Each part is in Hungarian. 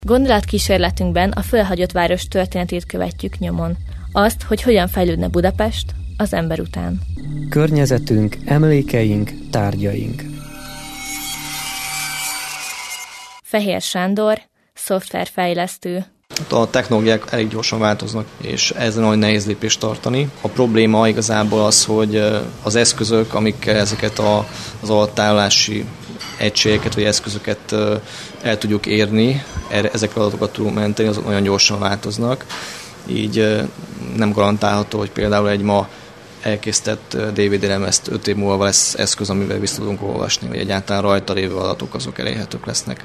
Gondolatkísérletünkben a fölhagyott város történetét követjük nyomon. Azt, hogy hogyan fejlődne Budapest az ember után. Környezetünk, emlékeink, tárgyaink. Fehér Sándor, szoftverfejlesztő. A technológiák elég gyorsan változnak, és ezen nagyon nehéz lépést tartani. A probléma igazából az, hogy az eszközök, amikkel ezeket az adattárolási egységeket vagy eszközöket el tudjuk érni, ezekkel adatokat tudunk menteni, azok nagyon gyorsan változnak. Így nem garantálható, hogy például egy ma elkészített DVD lemezt 5 év múlva lesz eszköz, amivel vissza tudunk olvasni, vagy egyáltalán rajta lévő adatok azok elérhetők lesznek.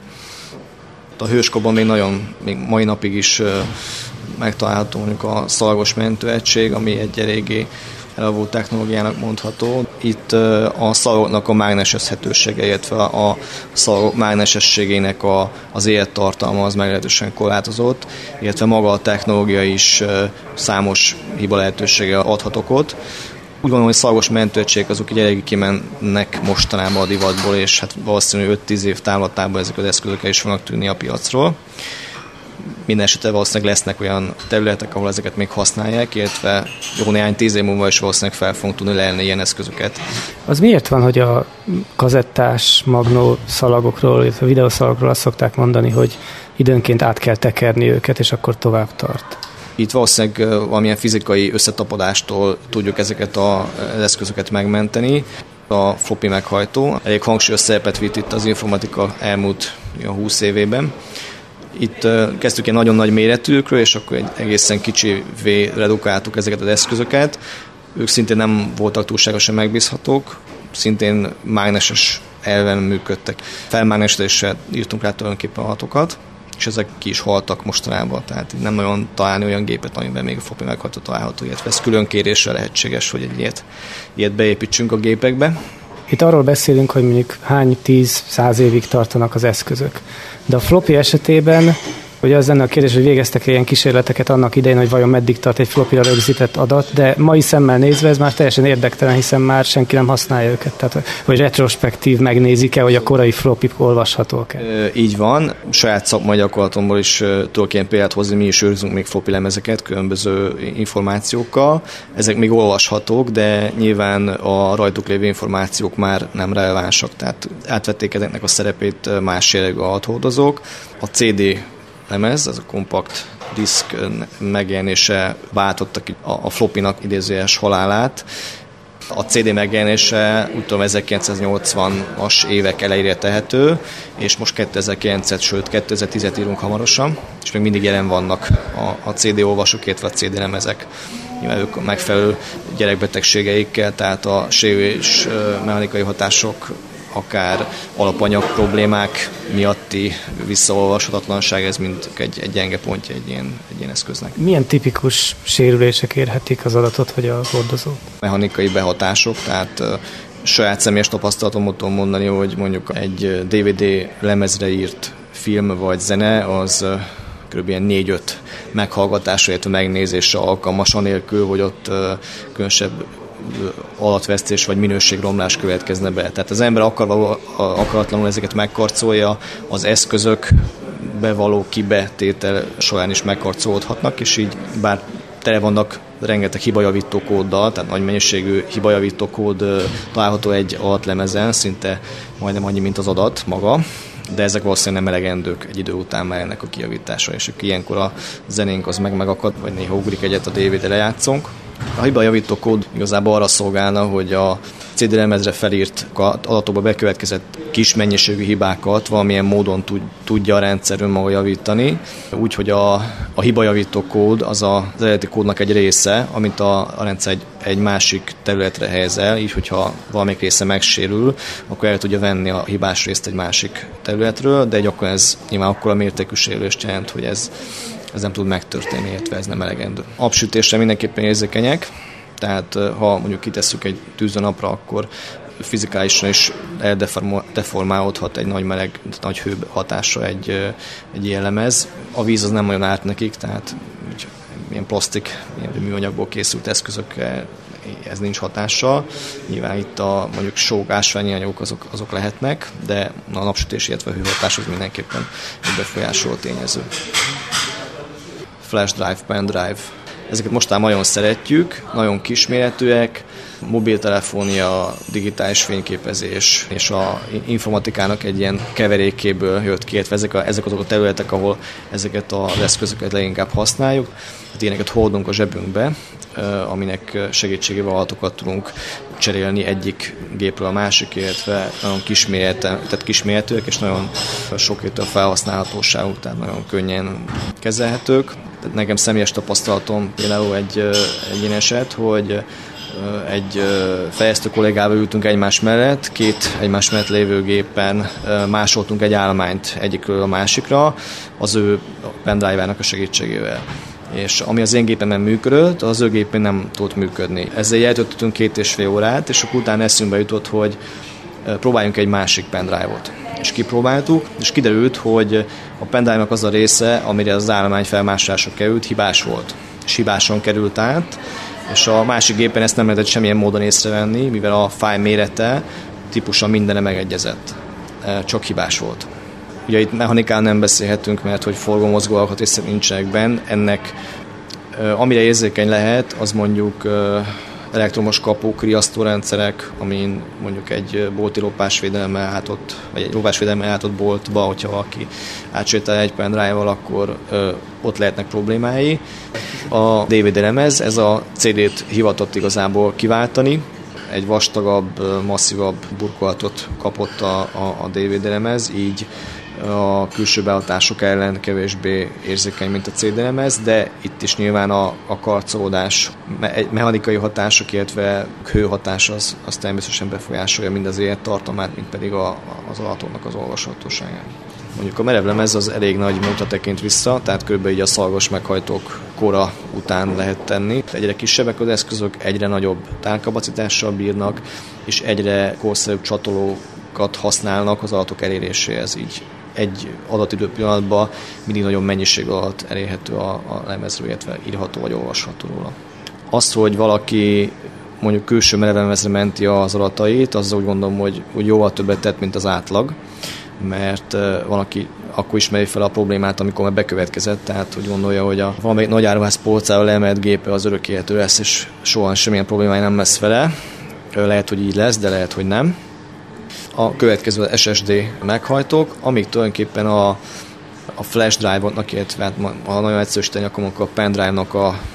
A hőskorban még mai napig is megtalálható mondjuk a szalagos mentőegység, ami egy eléggé elavult technológiának mondható. Itt a szalagoknak a mágnesezhetősége, illetve a szalagok mágnesességének az élettartalma az meglehetősen korlátozott, illetve maga a technológia is számos hiba lehetősége adhat okot. Úgy gondolom, hogy szalagos mentőegységek azok így eléggé kimennek mostanában a divatból, és hát valószínűleg 5-10 év távlatában ezek az eszközök is fognak tűnni a piacról. Minden esetre valószínűleg lesznek olyan területek, ahol ezeket még használják, illetve jó néhány 10 év múlva is valószínűleg fel fogunk tudni leelni ilyen eszközöket. Az miért van, hogy a kazettás magnó szalagokról, illetve videószalagokról azt szokták mondani, hogy időnként át kell tekerni őket, és akkor tovább tart? Itt valószínűleg valamilyen fizikai összetapadástól tudjuk ezeket az eszközöket megmenteni. A floppy meghajtó elég hangsúlyos szerepet vitt itt az informatika elmúlt 20 évében. Itt kezdtük egy nagyon nagy méretűekről, és akkor egy egészen kicsivé redukáltuk ezeket az eszközöket. Ők szintén nem voltak túlságosan megbízhatók, szintén mágneses elven működtek. Felmágnesedéssel írtunk rá tulajdonképpen adatokat, és ezek ki is haltak mostanában, tehát nem nagyon találni olyan gépet, amiben még a floppy meghajtó található, illetve ez külön kéréssel lehetséges, hogy egy ilyet beépítsünk a gépekbe. Itt arról beszélünk, hogy mondjuk hány 10-100 évig tartanak az eszközök. De a floppy esetében, ugye az lenne a kérdés, hogy végeztek ilyen kísérleteket annak idején, hogy vajon meddig tart egy floppyra rögzített adat, de mai szemmel nézve ez már teljesen érdektelen, hiszen már senki nem használja őket. Tehát, hogy retrospektív megnézik-e, hogy a korai floppyk olvashatók-e. Így van. Saját szakmai gyakorlatomból is tudok ilyen példát hozni, mi is őrzünk még floppy lemezeket különböző információkkal. Ezek még olvashatók, de nyilván a rajtuk lévő információk már nem relevánsak, tehát átvették ezeknek a szerepét más jellegű adathordozók. A CD lemez, ez a kompakt diszk megjelenése váltotta ki a floppynak idézőjeles halálát. A CD megjelenése úgy tudom 1980-as évek elejére tehető, és most 2009-et, sőt 2010-et írunk hamarosan, és még mindig jelen vannak a CD olvasók, illetve a CD lemezek. Nyilván ők megfelelő gyerekbetegségeikkel, tehát a sérülés mechanikai hatások, akár alapanyag problémák miatti visszaolvashatatlanság, ez mind egy gyenge pontja egy ilyen eszköznek. Milyen tipikus sérülések érhetik az adatot vagy a hordozót? Mechanikai behatások, tehát saját személyes tapasztalatomot tudom mondani, hogy mondjuk egy DVD lemezre írt film vagy zene, az kb. 4-5 meghallgatásra, illetve megnézésre alkalmas, anélkül, hogy ott különösebb adatvesztés vagy minőségromlás következne be. Tehát az ember akaratlanul ezeket megkarcolja, az eszközök bevaló kibetétel során is megkarcolódhatnak, és így bár tele vannak rengeteg hibajavító kóddal, tehát nagy mennyiségű hibajavító kód található egy adatlemezen, szinte majdnem annyi, mint az adat maga, de ezek valószínűleg nem elegendők egy idő után már ennek a kijavítása, és ilyenkor a zenénk az megakad, vagy néha ugrik egyet a DVD lejátszónk. A hibajavító kód igazából arra szolgálna, hogy a CD lemezre felírt adatokba bekövetkezett kis mennyiségű hibákat valamilyen módon tudja a rendszer önmaga javítani, úgyhogy a hibajavító kód az eredeti kódnak egy része, amit a rendszer egy másik területre helyez el, így hogyha valamelyik része megsérül, akkor el tudja venni a hibás részt egy másik területről, de gyakran ez nyilván akkora mértékű sérülést jelent, hogy ez nem tud megtörténni, illetve ez nem elegendő. Napsütésre mindenképpen érzékenyek, tehát ha mondjuk kitesszük egy tűzőnapra, akkor fizikálisan is eldeformálódhat egy nagy meleg, nagy hő hatásra egy ilyen lemez. A víz az nem nagyon árt nekik, tehát ilyen plastik, ilyen műanyagból készült eszközökkel ez nincs hatással. Nyilván itt mondjuk sók, ásványi anyagok azok lehetnek, de a napsütés, illetve a hőhatás az mindenképpen egy befolyásoló tényező. Flash drive, pen drive. Ezeket mostán nagyon szeretjük, nagyon kisméretűek, mobiltelefonia, digitális fényképezés és a informatikának egy ilyen keverékéből jött ki, ezek azok a területek, ahol ezeket az eszközöket leginkább használjuk. Hát ilyeneket hordunk a zsebünkbe, aminek segítségével adatokat tudunk cserélni egyik gépről a másik, illetve nagyon kisméretűek és nagyon sokrétű a felhasználhatóságuk, tehát nagyon könnyen kezelhetők. Nekem személyes tapasztalatom például egy ilyen eset, hogy egy fejlesztő kollégával ültünk egymás mellett, két egymás mellett lévő gépen másoltunk egy állományt egyikről a másikra az ő pendrive-ának a segítségével. És ami az én gépemen működött, az ő gépén nem tudott működni. Ezzel eltöltöttünk 2,5 órát, és akkor utána eszünkbe jutott, hogy próbáljunk egy másik pendrive-ot. És kipróbáltuk, és kiderült, hogy a pendrive-nak az a része, amire az állomány felmásolásra került, hibás volt. És hibásan került át, és a másik gépen ezt nem lehetett semmilyen módon észrevenni, mivel a fájl mérete típusa mindene megegyezett. Csak hibás volt. Ugye itt mechanikán nem beszélhetünk, mert hogy forgómozgó alkatrészek nincsenek benne. Ennek amire érzékeny lehet, az mondjuk elektromos kapuk, riasztórendszerek, amin mondjuk egy bolti lopásvédelemmel ellátott, vagy egy lopásvédelemmel ellátott boltba, hogyha valaki átsétál egy pendrive-val, akkor ott lehetnek problémái. A DVD lemez, ez a CD-t hivatott igazából kiváltani, egy vastagabb, masszívabb burkolatot kapott a DVD lemez, így a külső behatások ellen kevésbé érzékeny, mint a CD lemez, de itt is nyilván a karcolódás, mechanikai hatások, illetve hőhatás az természetesen befolyásolja mind az élettartamát, mint pedig az adatomnak az olvashatóságát. Mondjuk a merevlemez az elég nagy múltra tekint vissza, tehát kb. Így a szalagos meghajtók kora után lehet tenni. Egyre kisebbek az eszközök, egyre nagyobb tárkapacitással bírnak, és egyre korszerűbb csatolókat használnak az adatok eléréséhez. Így egy adatidő pillanatban mindig nagyon mennyiség alatt elérhető a lemezről, illetve írható vagy olvasható róla. Azt, hogy valaki mondjuk külső merevlemezre menti az adatait, az úgy gondolom, hogy jóval többet tett, mint az átlag, mert valaki akkor ismeri fel a problémát, amikor már bekövetkezett, tehát úgy gondolja, hogy valamelyik nagy áruház polcára leemelt gépe az örökélhető lesz, és soha semmilyen problémája nem lesz vele. Lehet, hogy így lesz, de lehet, hogy nem. A következő az SSD meghajtók, amik tulajdonképpen a flash drive-nak, illetve ha nagyon egyszerűsíteni akkor a pendrive-nak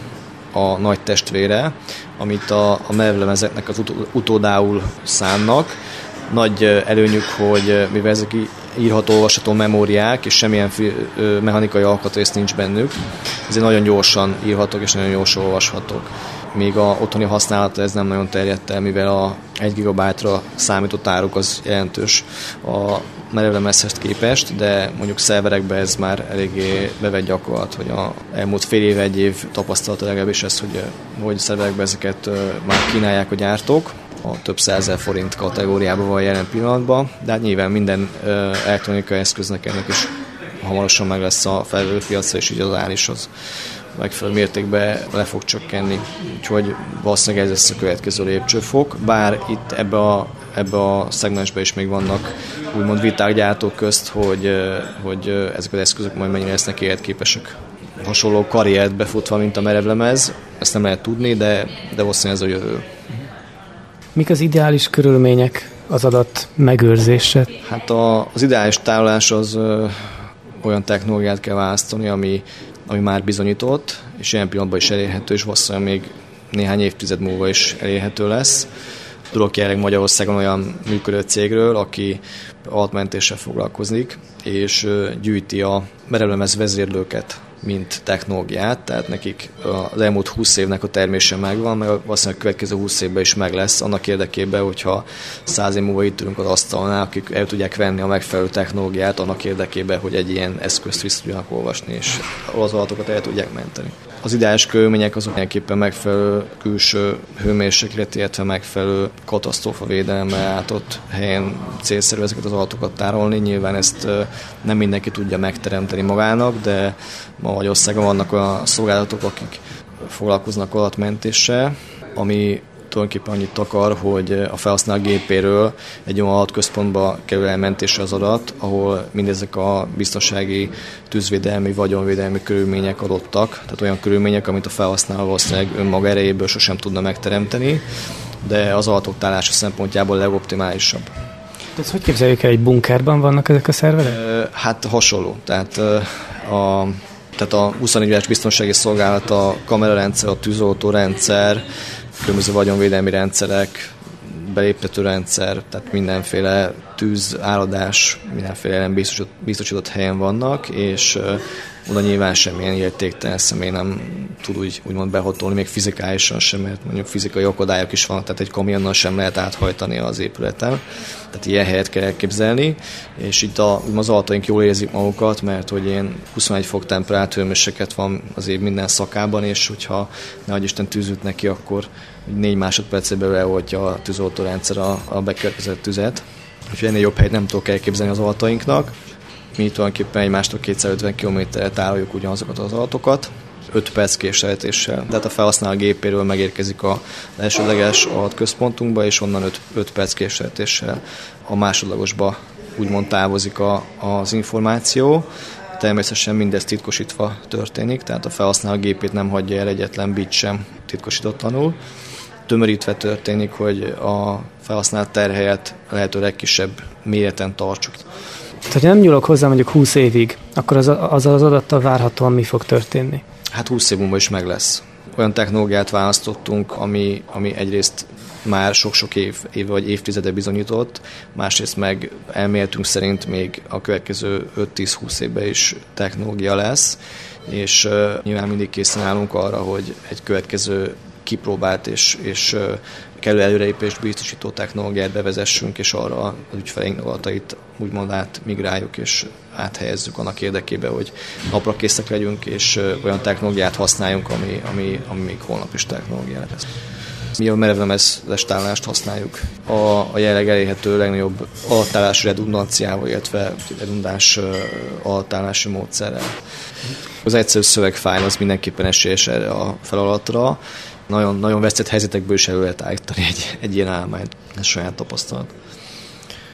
a nagy testvére, amit a merevlemezeknek az utódául szánnak. Nagy előnyük, hogy mivel ezek írható, olvasható memóriák, és semmilyen mechanikai alkatrész nincs bennük, ezért nagyon gyorsan írhatók és nagyon gyorsan olvashatók. Míg a otthoni használata ez nem nagyon terjedt el, mivel a 1 GB-ra számított áruk az jelentős a merevlemezhez képest, de mondjuk szerverekben ez már eléggé bevett gyakorlat, hogy a elmúlt fél év, egy év tapasztalata legalábbis ez, hogy szerverekben ezeket már kínálják a gyártók. A több 100 000 forint kategóriában van jelen pillanatban, de hát nyilván minden elektronikai eszköznek ennek is hamarosan meg lesz a felvevő piacra, és így az ár is az megfelelő mértékben le fog csökkenni. Úgyhogy valószínűleg ez lesz a következő lépcsőfok, bár itt ebbe a szegmensben is még vannak úgymond viták gyártók közt, hogy ezek az eszközök majd mennyire lesznek életképesek. Hasonló karriert befutva, mint a merevlemez, ezt nem lehet tudni, de valószínűleg ez a jövő. Mik az ideális körülmények az adat megőrzésre? Hát az ideális tárolás az olyan technológiát kell választani, ami már bizonyított, és ilyen pillanatban is elérhető, és valószínűleg még néhány évtized múlva is elérhető lesz. Tudok jelenleg Magyarországon olyan működő cégről, aki adatmentéssel foglalkozik, és gyűjti a merevlemez vezérlőket, mint technológiát, tehát nekik az elmúlt 20 évnek a termése megvan, meg valószínűleg a következő 20 évben is meg lesz, annak érdekében, hogyha 100 év múlva itt ülünk az asztalnál, akik el tudják venni a megfelelő technológiát, annak érdekében, hogy egy ilyen eszközt vissza tudjanak olvasni, és az adatokat el tudják menteni. Az ideális körülmények azok mindenképpen megfelelő külső hőmérséklet, illetve megfelelő katasztrófavédelemmel ellátott helyen célszerű ezeket az adatokat tárolni. Nyilván ezt nem mindenki tudja megteremteni magának, de ma Magyarországon vannak olyan szolgálatok, akik foglalkoznak adatmentéssel, ami tulajdonképpen annyit akar, hogy a felhasználó gépéről egy olyan adatközpontba kerül elmentésre az adat, ahol mindezek a biztonsági, tűzvédelmi, vagyonvédelmi körülmények adottak, tehát olyan körülmények, amit a felhasználó valószínűleg önmaga erejéből sosem tudna megteremteni, de az adatok tárása szempontjából legoptimálisabb. Ez hogy képzeljük el, egy bunkerban vannak ezek a szerverek? Hát hasonló. Tehát a 24-es biztonsági szolgálat, a kamerarendszer, a tűzoltórendszer, különböző vagyonvédelmi rendszerek, beléptető rendszer, tehát mindenféle tűzáradás, mindenféle biztosított helyen vannak, és oda nyilván semmilyen értéktelen személy nem tud úgymond behatolni, még fizikálisan sem, mert mondjuk fizikai akadályok is vannak, tehát egy kamionnal sem lehet áthajtani az épületen. Tehát ilyen helyet kell elképzelni, és itt az adataink jól érzik magukat, mert hogy ilyen 21 fok temperált hőmérséklet van az év minden szakában, és hogyha nehogy Isten tűzült neki, akkor 4 másodpercben belül eloltja a tűzoltórendszer a bekövetkezett tüzet. Úgyhogy ennél jobb helyet nem tudok elképzelni az adatainknak. Mi tulajdonképpen egymástól 250 km-re tároljuk ugyanazokat az adatokat, 5 perc késlekedéssel. Tehát a felhasználó gépéről megérkezik az elsődleges adatközpontunkba, és onnan 5 perc késlekedéssel a másodlagosba úgymond távozik az információ. Természetesen mindez titkosítva történik, tehát a felhasználó gépét nem hagyja el egyetlen bit sem titkosítotlanul. Tömörítve történik, hogy a felhasznált terhelyet lehető legkisebb méreten tartsuk. Tehát, ha nem nyúlok hozzá mondjuk 20 évig, akkor az adattal várhatóan mi fog történni? Hát 20 év múlva is meg lesz. Olyan technológiát választottunk, ami egyrészt már sok-sok év vagy évtizede bizonyított, másrészt meg elméletünk szerint még a következő 5-10-20 évben is technológia lesz, és nyilván mindig készen állunk arra, hogy egy következő kipróbált és kellő előrelépést biztosító technológiát bevezessünk, és arra az ügyfeleink adatait úgymond átmigráljuk és áthelyezzük annak érdekében, hogy napra készek legyünk, és olyan technológiát használjunk, ami még holnap is technológia lesz. Mi a merevlemezes tárolást használjuk. A jelenleg elérhető legnagyobb adattárolási redundanciával, illetve redundáns adattárolási módszerrel. Az egyszerű szövegfájl az mindenképpen esélyes erre a feladatra. Nagyon vesztett helyzetekből is elő lehet állítani egy ilyen állományt. Ez saját tapasztalat.